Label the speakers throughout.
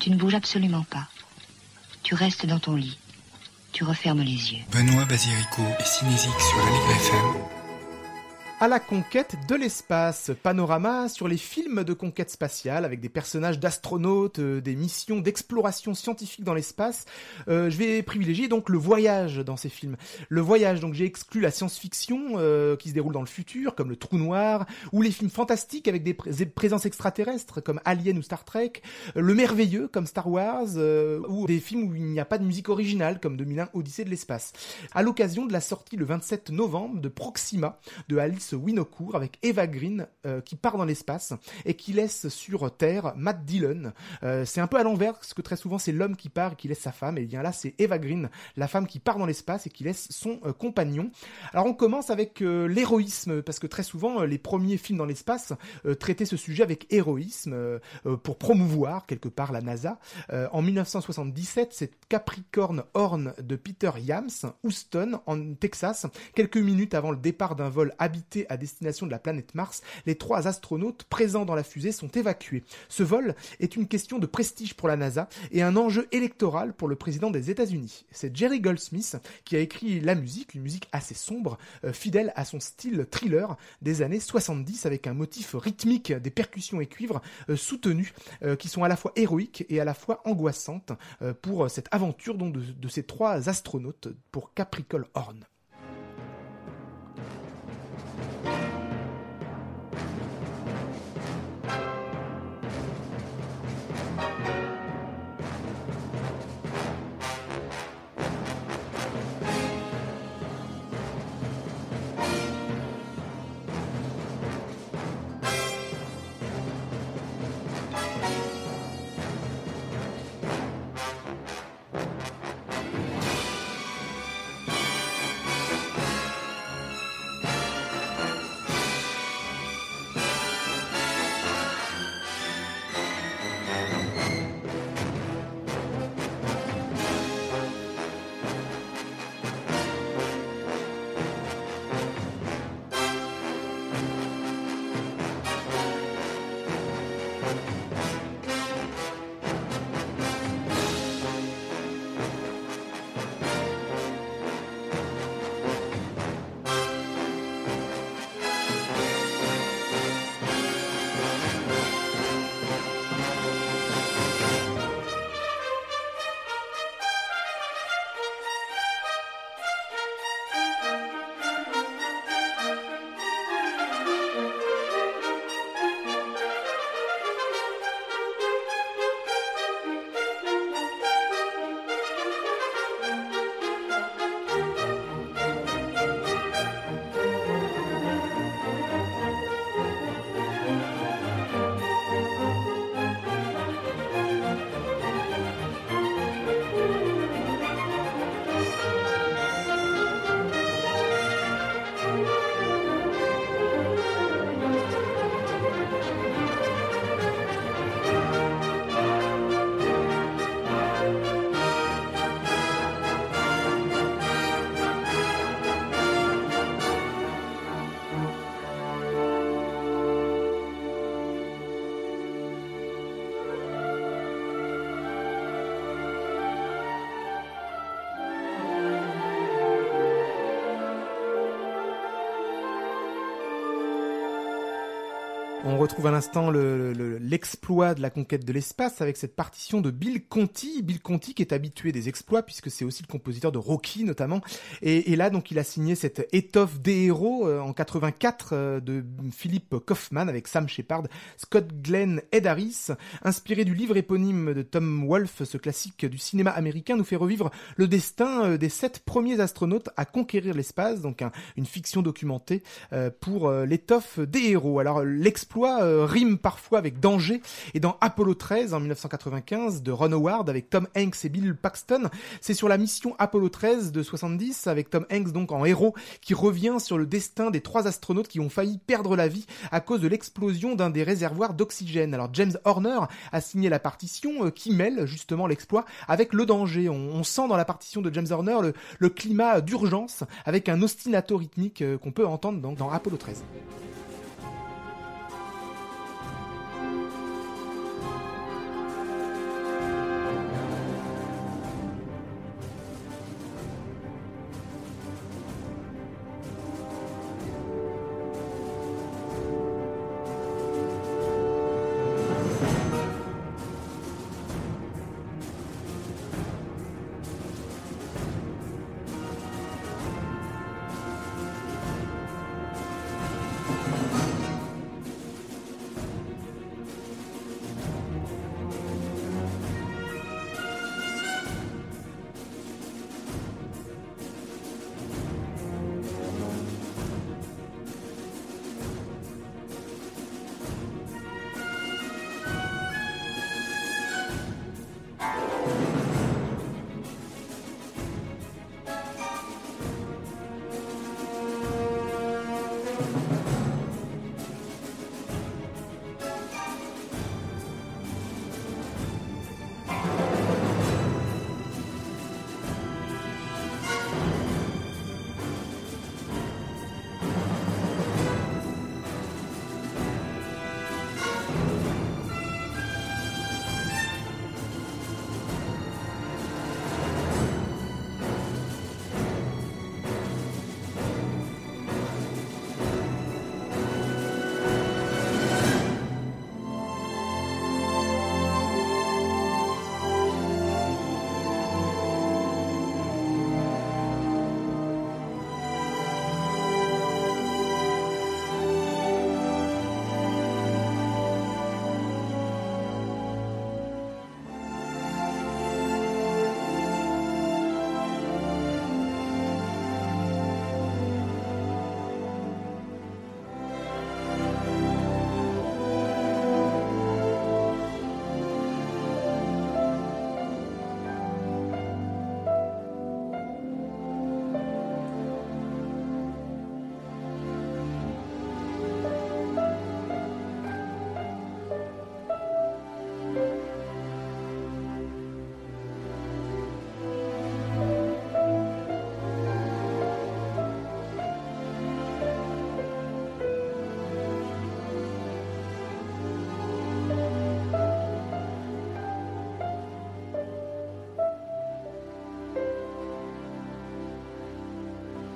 Speaker 1: Tu ne bouges absolument pas. Tu restes dans ton lit. Tu refermes les yeux.
Speaker 2: Benoît Basirico et Cinésique sur Aligre FM.
Speaker 3: À la conquête de l'espace, panorama sur les films de conquête spatiale avec des personnages d'astronautes, des missions d'exploration scientifique dans l'espace. Je vais privilégier donc le voyage dans ces films. Le voyage, donc j'ai exclu la science-fiction qui se déroule dans le futur, comme le Trou Noir, ou les films fantastiques avec des présences extraterrestres comme Alien ou Star Trek, le merveilleux comme Star Wars, ou des films où il n'y a pas de musique originale comme 2001 Odyssée de l'espace. À l'occasion de la sortie le 27 novembre de Proxima de Alice Winocour avec Eva Green qui part dans l'espace et qui laisse sur Terre Matt Dillon. C'est un peu à l'envers parce que très souvent c'est l'homme qui part et qui laisse sa femme, et bien là c'est Eva Green, la femme qui part dans l'espace et qui laisse son compagnon. Alors on commence avec l'héroïsme parce que très souvent les premiers films dans l'espace traitaient ce sujet avec héroïsme pour promouvoir quelque part la NASA. En 1977, c'est Capricorn Horn de Peter Yams, Houston en Texas, quelques minutes avant le départ d'un vol habité à destination de la planète Mars, les 3 astronautes présents dans la fusée sont évacués. Ce vol est une question de prestige pour la NASA et un enjeu électoral pour le président des États-Unis. C'est Jerry Goldsmith qui a écrit la musique, une musique assez sombre, fidèle à son style thriller des années 70 avec un motif rythmique, des percussions et cuivres soutenus qui sont à la fois héroïques et à la fois angoissantes pour cette aventure donc, de ces 3 astronautes pour Capricorn Horn. On retrouve à l'instant l'exploit de la conquête de l'espace avec cette partition de Bill Conti. Bill Conti qui est habitué des exploits puisque c'est aussi le compositeur de Rocky notamment. Et là donc il a signé cette étoffe des héros en 84 de Philip Kaufman avec Sam Shepard, Scott Glenn, Ed Harris. Inspiré du livre éponyme de Tom Wolfe, ce classique du cinéma américain nous fait revivre le destin des 7 premiers astronautes à conquérir l'espace, donc une fiction documentée pour l'étoffe des héros. Alors l'exploit rime parfois avec danger, et dans Apollo 13 en 1995 de Ron Howard avec Tom Hanks et Bill Paxton, c'est sur la mission Apollo 13 de 70 avec Tom Hanks donc en héros qui revient sur le destin des 3 astronautes qui ont failli perdre la vie à cause de l'explosion d'un des réservoirs d'oxygène. Alors James Horner a signé la partition qui mêle justement l'exploit avec le danger. On sent dans la partition de James Horner le climat d'urgence avec un ostinato rythmique qu'on peut entendre dans Apollo 13.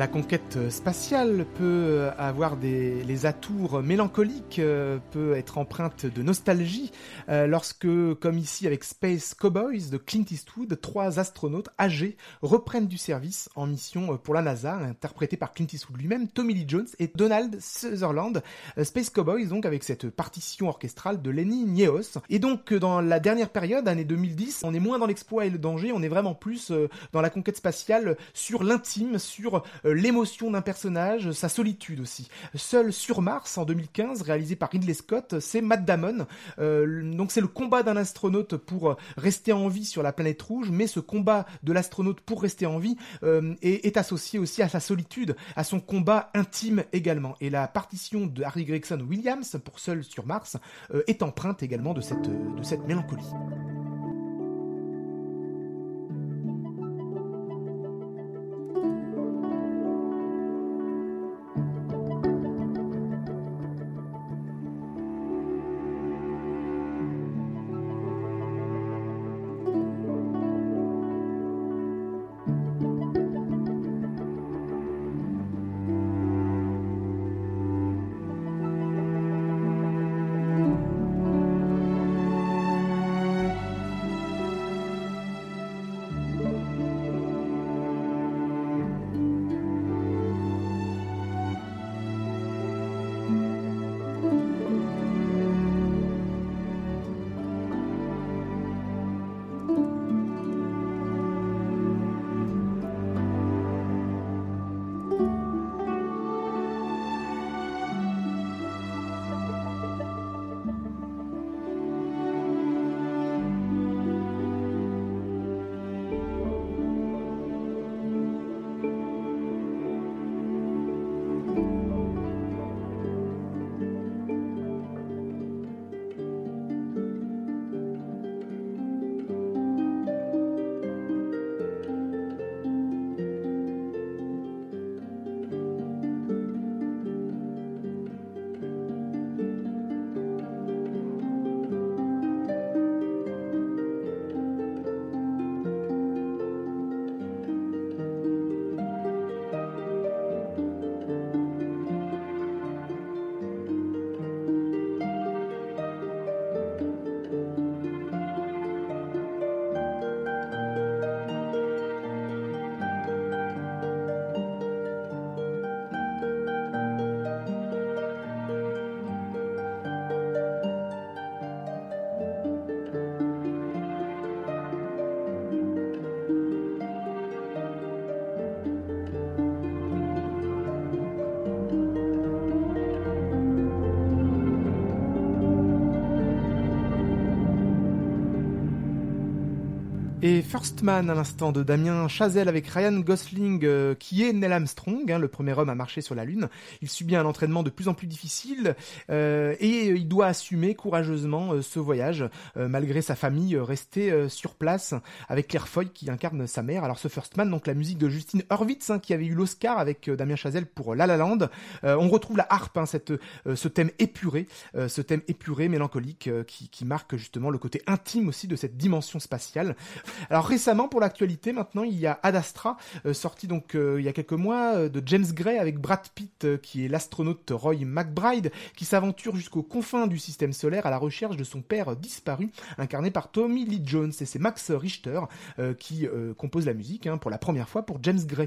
Speaker 3: La conquête spatiale peut avoir les atours mélancoliques, peut être empreinte de nostalgie, lorsque, comme ici avec Space Cowboys de Clint Eastwood, 3 astronautes âgés reprennent du service en mission pour la NASA, interprétés par Clint Eastwood lui-même, Tommy Lee Jones et Donald Sutherland. Space Cowboys, donc, avec cette partition orchestrale de Lenny Niehaus. Et donc, dans la dernière période, année 2010, on est moins dans l'exploit et le danger, on est vraiment plus dans la conquête spatiale sur l'intime, sur l'émotion d'un personnage, sa solitude aussi. Seul sur Mars, en 2015, réalisé par Ridley Scott, c'est Matt Damon. Donc c'est le combat d'un astronaute pour rester en vie sur la planète rouge, mais ce combat de l'astronaute pour rester en vie est associé aussi à sa solitude, à son combat intime également. Et la partition de Harry Gregson Williams, pour Seul sur Mars, est empreinte également de cette mélancolie. Et First Man à l'instant de Damien Chazelle avec Ryan Gosling qui est Neil Armstrong, le premier homme à marcher sur la Lune. Il subit un entraînement de plus en plus difficile et il doit assumer courageusement ce voyage malgré sa famille restée sur place avec Claire Foy qui incarne sa mère. Alors ce First Man, donc la musique de Justin Hurwitz qui avait eu l'Oscar avec Damien Chazelle pour La La Land. On retrouve la harpe, ce thème épuré, mélancolique qui marque justement le côté intime aussi de cette dimension spatiale. Alors récemment, pour l'actualité, maintenant, il y a Ad Astra, sorti donc il y a quelques mois, de James Gray avec Brad Pitt, qui est l'astronaute Roy McBride, qui s'aventure jusqu'aux confins du système solaire à la recherche de son père disparu, incarné par Tommy Lee Jones. Et c'est Max Richter qui compose la musique pour la première fois pour James Gray.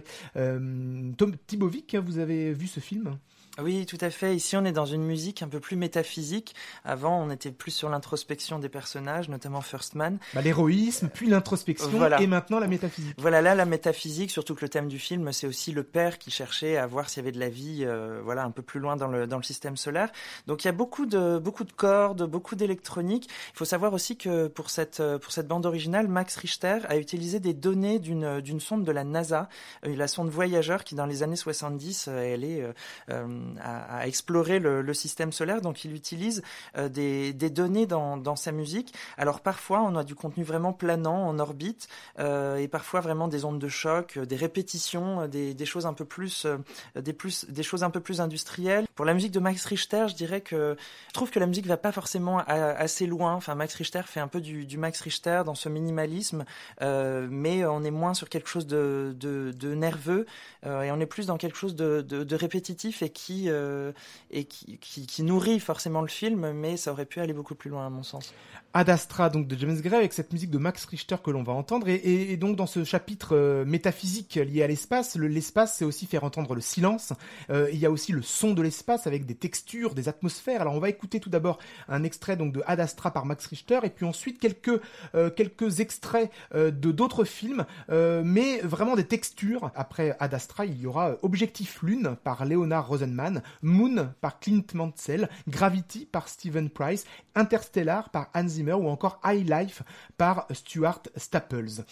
Speaker 3: Tom Thibovic, vous avez vu ce film ?
Speaker 4: Oui, tout à fait. Ici, on est dans une musique un peu plus métaphysique. Avant, on était plus sur l'introspection des personnages, notamment First Man.
Speaker 3: L'héroïsme, puis l'introspection, voilà. Et maintenant la métaphysique.
Speaker 4: Voilà, là, la métaphysique, surtout que le thème du film, c'est aussi le père qui cherchait à voir s'il y avait de la vie, un peu plus loin dans le système solaire. Donc, il y a beaucoup de cordes, beaucoup d'électronique. Il faut savoir aussi que pour cette bande originale, Max Richter a utilisé des données d'une sonde de la NASA, la sonde Voyager, qui dans les années 70, elle est à explorer le système solaire. Donc il utilise des données dans sa musique. Alors parfois on a du contenu vraiment planant en orbite et parfois vraiment des ondes de choc, des répétitions, des choses un peu plus des choses un peu plus industrielles. Pour la musique de Max Richter, je dirais que je trouve que la musique va pas forcément assez loin. Enfin, Max Richter fait un peu du Max Richter dans ce minimalisme, mais on est moins sur quelque chose de nerveux et on est plus dans quelque chose de répétitif et qui nourrit forcément le film, mais ça aurait pu aller beaucoup plus loin à mon sens.
Speaker 3: Ad Astra, donc de James Gray, avec cette musique de Max Richter que l'on va entendre, et donc dans ce chapitre métaphysique lié à l'espace, l'espace c'est aussi faire entendre le silence. Il y a aussi le son de l'espace avec des textures, des atmosphères. Alors on va écouter tout d'abord un extrait donc de Ad Astra par Max Richter, et puis ensuite quelques extraits de d'autres films, mais vraiment des textures. Après Ad Astra, il y aura Objectif Lune par Leonard Rosenman, Moon par Clint Mansell, Gravity par Steven Price, Interstellar par Hans Zimmer, ou encore High Life par Stuart Staples.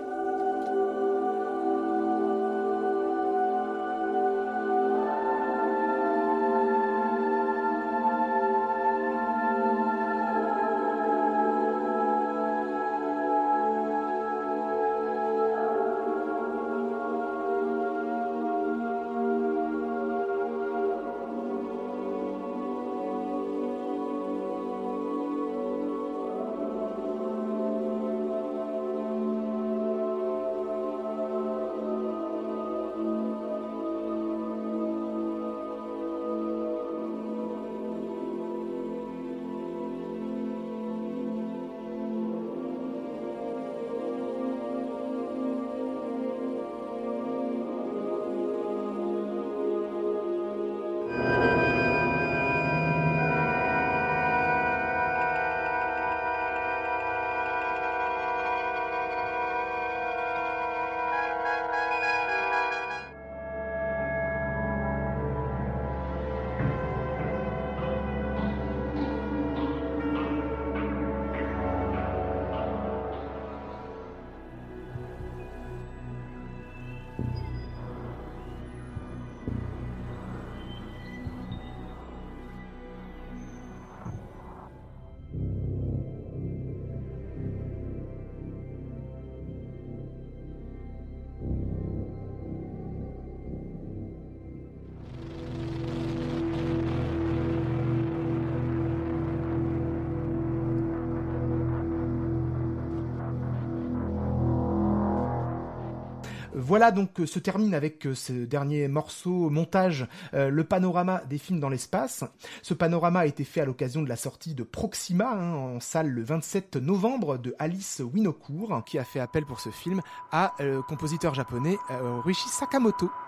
Speaker 3: Voilà, donc se termine avec ce dernier morceau montage, le panorama des films dans l'espace. Ce panorama a été fait à l'occasion de la sortie de Proxima en salle le 27 novembre de Alice Winocourt, qui a fait appel pour ce film à compositeur japonais Ryuichi Sakamoto.